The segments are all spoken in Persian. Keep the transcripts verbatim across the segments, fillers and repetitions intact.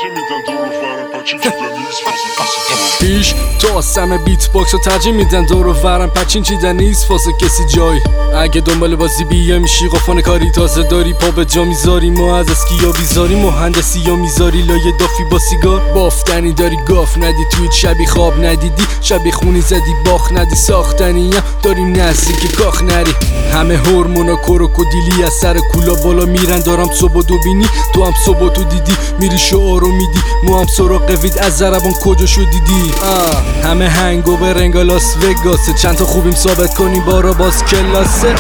ترجیح میدن دور و فرم پچین چیدن نیست واسه کسی پیش تو آسم بیت باکس رو ترجیح میدن دور و فرم پچین چیدن نیست واسه کسی جای. اگه دنبال بازی بیه میشی قفان کاری تازه داری پا به جا میذاری ما از اسکیا بیزاری مهندسی یا میذاری لایه دافی با سیگار بافتنی داری گاف ندی توی شبی خواب ندیدی شبی خونی زدی باخ ندی ساختنی هم داریم نزدیک کاخ نری همه هورمونا کروکودیلی از سر کولا بالا میرن دارم صبح دو بینی تو هم صبح تو دیدی میری شعارو میدی مو هم سراغ وید از زربان کجا شو دیدی آه. همه هنگو به رنگا لاس وگاسه چند تا خوبیم ثابت کنی بارا باز کلاسه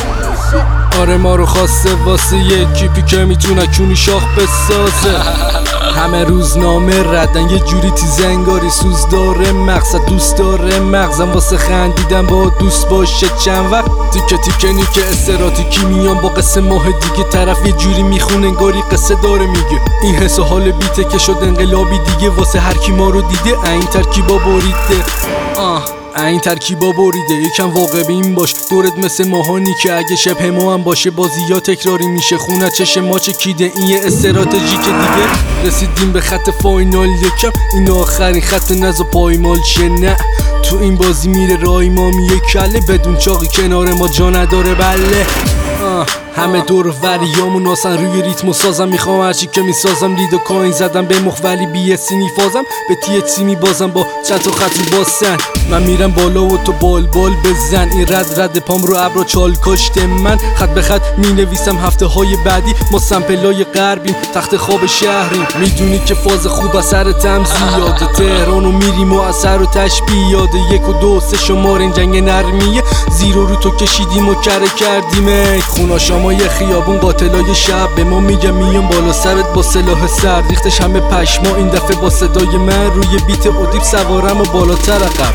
آره ما رو خواسته واسه یکی که میتونه کونی شاخ بسازه همه روزنامه ردن یه جوری تیز انگاری سوز داره مقصد دوست داره مغزم واسه خندیدن با دوست باشه چند وقت تیکه تیکه نیکه استراتیکی میان با قصه ماه دیگه طرف یه جوری میخونه انگاری قصه داره میگه این حس و حال بیته که شد انقلابی دیگه واسه هر کی ما رو دیده این ترکیبا بریده آه این ترکیبا بریده یکم واقع بین باش دورت مثل ماهانی که اگه شبه ما هم باشه بازی یا تکراری میشه خونه چش ما چکیده این یه استراتژی که دیگه رسیدیم به خط فاینال یکم این آخرین خط نزا پایمال شه نه تو این بازی میره رای ما میه کله بدون چاقی کنار ما جا نداره بله آه. همه دور وریامون آسن روی ریتم و سازم میخوام هرچی که میسازم لید و کاین زدم به مخ ولی بی سینی فازم به تی اچ سی میبازم با چند تا خط باسن من میرم بالا و تو بال بال بزن این رد رد پام رو ابرو چال کشته من خط به خط مینویسم هفته های بعدی ما سمپلای غربیم تخت خواب شهریم میدونی که فاز خوب اثرتم زیاده تهرانو میریم و اثر و تشبیه یاده یک و دو سه شمار این جنگ نرمیه زیرو رو تو کشیدیم و کره کردیم خونا شما یه خیابون قاتلای شب به ما میگم میام بالا سرت با سلاح سر ریختش همه پشما این دفعه با صدای من روی بیت ادیب سوارم و بالاتر عقب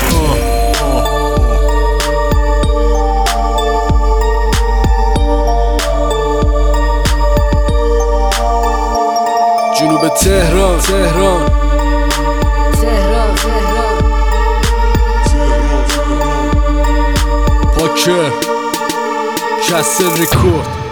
جنوب تهران تهران تهران تهران پاکه کسر رکورد